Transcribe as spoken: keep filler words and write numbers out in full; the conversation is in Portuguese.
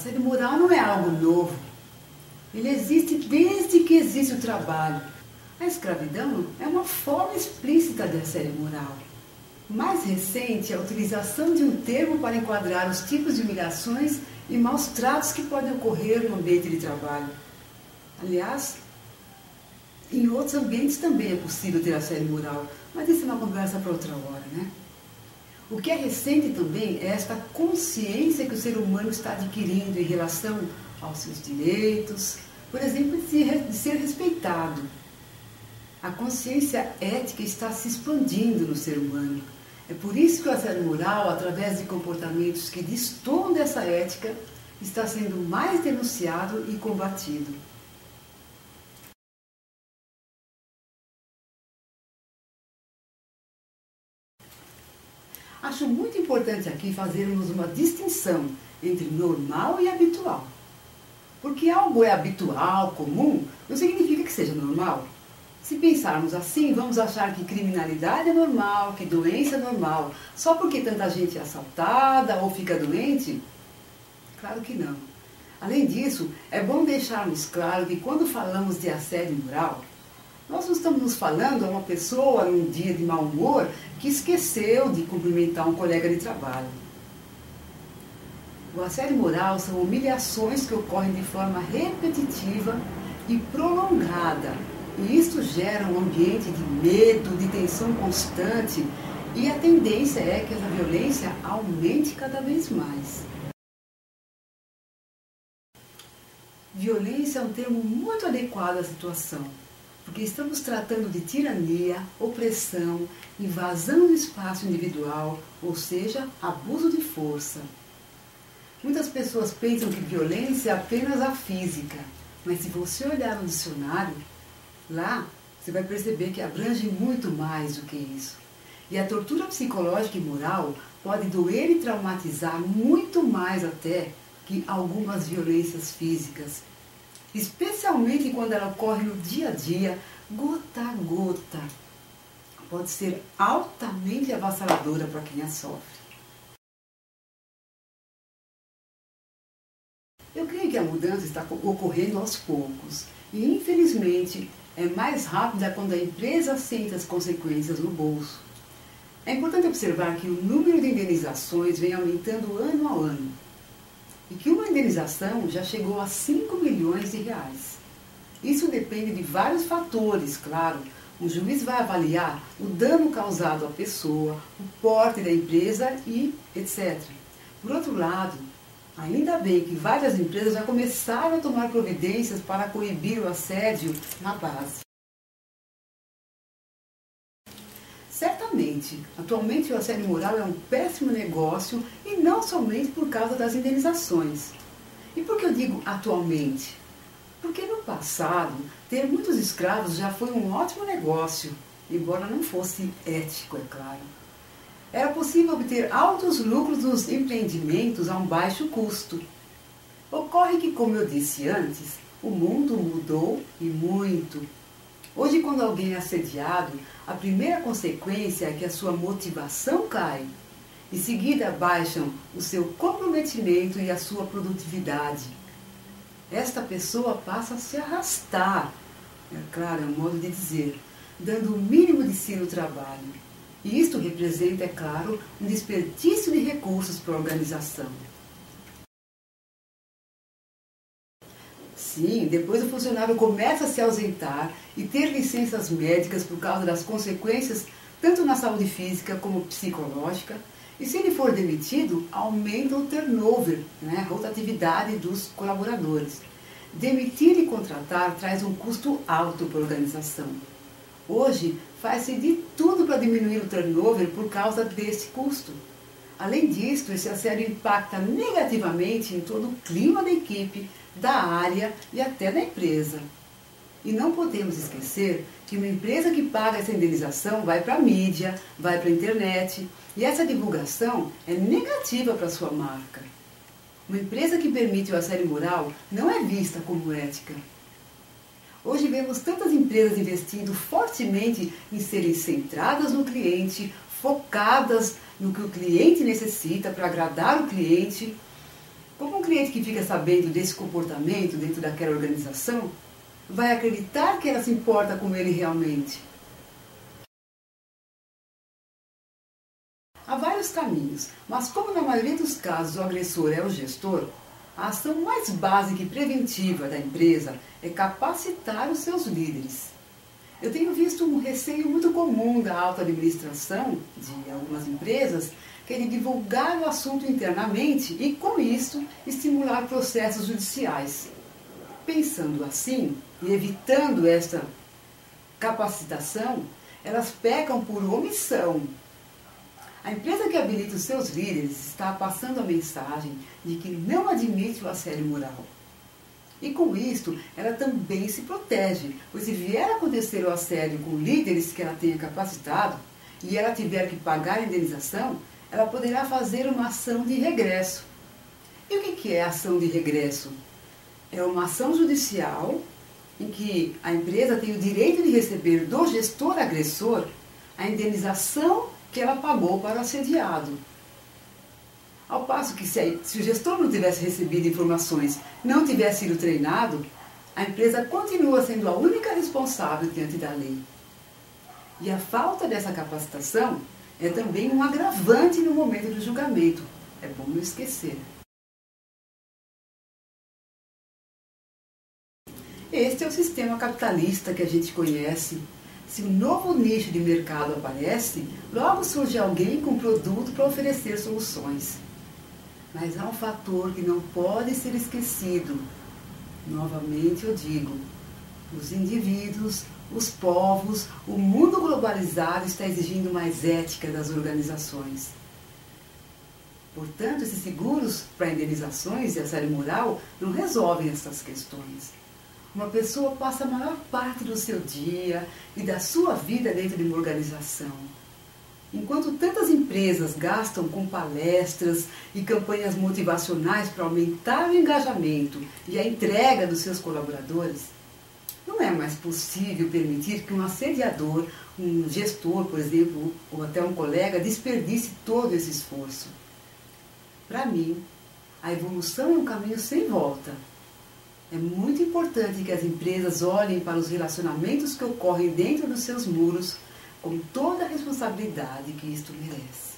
assédio moral não é algo novo. Ele existe desde que existe o trabalho. A escravidão é uma forma explícita de assédio moral. Mais recente é a utilização de um termo para enquadrar os tipos de humilhações e maus tratos que podem ocorrer no ambiente de trabalho. Aliás, em outros ambientes também é possível ter assédio moral, mas isso é uma conversa para outra hora, né? O que é recente também é esta consciência que o ser humano está adquirindo em relação aos seus direitos, por exemplo, de ser respeitado. A consciência ética está se expandindo no ser humano. É por isso que o assédio moral, através de comportamentos que destoam dessa ética, está sendo mais denunciado e combatido. Acho muito importante aqui fazermos uma distinção entre normal e habitual. Porque algo é habitual, comum, não significa que seja normal. Se pensarmos assim, vamos achar que criminalidade é normal, que doença é normal, só porque tanta gente é assaltada ou fica doente? Claro que não. Além disso, é bom deixarmos claro que quando falamos de assédio moral, nós não estamos falando a uma pessoa num dia de mau humor que esqueceu de cumprimentar um colega de trabalho. O assédio moral são humilhações que ocorrem de forma repetitiva e prolongada. E isto gera um ambiente de medo, de tensão constante, e a tendência é que essa violência aumente cada vez mais. Violência é um termo muito adequado à situação, porque estamos tratando de tirania, opressão, invasão do espaço individual, ou seja, abuso de força. Muitas pessoas pensam que violência é apenas a física, mas se você olhar no dicionário, lá você vai perceber que abrange muito mais do que isso. E a tortura psicológica e moral pode doer e traumatizar muito mais até que algumas violências físicas, especialmente quando ela ocorre no dia a dia, gota a gota. Pode ser altamente avassaladora para quem a sofre. Eu creio que a mudança está ocorrendo aos poucos e, infelizmente, é mais rápida quando a empresa sente as consequências no bolso. É importante observar que o número de indenizações vem aumentando ano a ano e que uma indenização já chegou a cinco milhões de reais. Isso depende de vários fatores, claro. O juiz vai avaliar o dano causado à pessoa, o porte da empresa e etcétera. Por outro lado, ainda bem que várias empresas já começaram a tomar providências para coibir o assédio na base. Certamente, atualmente o assédio moral é um péssimo negócio e não somente por causa das indenizações. E por que eu digo atualmente? Porque no passado, ter muitos escravos já foi um ótimo negócio, embora não fosse ético, é claro. Era possível obter altos lucros nos empreendimentos a um baixo custo. Ocorre que, como eu disse antes, o mundo mudou e muito. Hoje, quando alguém é assediado, a primeira consequência é que a sua motivação cai. Em seguida, baixam o seu comprometimento e a sua produtividade. Esta pessoa passa a se arrastar, é claro, é um modo de dizer, dando o mínimo de si no trabalho. E isto representa, é claro, um desperdício de recursos para a organização. Sim, depois o funcionário começa a se ausentar e ter licenças médicas por causa das consequências tanto na saúde física como psicológica. E se ele for demitido, aumenta o turnover, né, a rotatividade dos colaboradores. Demitir e contratar traz um custo alto para a organização. Hoje, faz-se de tudo para diminuir o turnover por causa desse custo. Além disso, esse assédio impacta negativamente em todo o clima da equipe, da área e até da empresa. E não podemos esquecer que uma empresa que paga essa indenização vai para a mídia, vai para a internet, e essa divulgação é negativa para a sua marca. Uma empresa que permite o assédio moral não é vista como ética. Hoje vemos tantas empresas investindo fortemente em serem centradas no cliente, focadas no que o cliente necessita para agradar o cliente, Como um cliente que fica sabendo desse comportamento dentro daquela organização, vai acreditar que ela se importa com ele realmente? Há vários caminhos, mas como na maioria dos casos o agressor é o gestor, a ação mais básica e preventiva da empresa é capacitar os seus líderes. Eu tenho visto um receio muito comum da alta administração de algumas empresas querer divulgar o assunto internamente e, com isso, estimular processos judiciais. Pensando assim e evitando esta capacitação, elas pecam por omissão. A empresa que habilita os seus líderes está passando a mensagem de que não admite o assédio moral. E com isto, ela também se protege, pois se vier a acontecer o assédio com líderes que ela tenha capacitado e ela tiver que pagar a indenização, ela poderá fazer uma ação de regresso. E o que é ação de regresso? É uma ação judicial em que a empresa tem o direito de receber do gestor agressor a indenização que ela pagou para o assediado. Ao passo que se, se o gestor não tivesse recebido informações, não tivesse sido treinado, a empresa continua sendo a única responsável diante da lei. E a falta dessa capacitação é também um agravante no momento do julgamento. É bom não esquecer. Este é o sistema capitalista que a gente conhece. Se um novo nicho de mercado aparece, logo surge alguém com produto para oferecer soluções. Mas há um fator que não pode ser esquecido. Novamente eu digo, os indivíduos, os povos, o mundo globalizado está exigindo mais ética das organizações. Portanto, esses seguros para indenizações e assédio moral não resolvem essas questões. Uma pessoa passa a maior parte do seu dia e da sua vida dentro de uma organização. Enquanto tantas empresas gastam com palestras e campanhas motivacionais para aumentar o engajamento e a entrega dos seus colaboradores, não é mais possível permitir que um assediador, um gestor, por exemplo, ou até um colega, desperdice todo esse esforço. Para mim, a evolução é um caminho sem volta. É muito importante que as empresas olhem para os relacionamentos que ocorrem dentro dos seus muros com toda a responsabilidade que isto merece.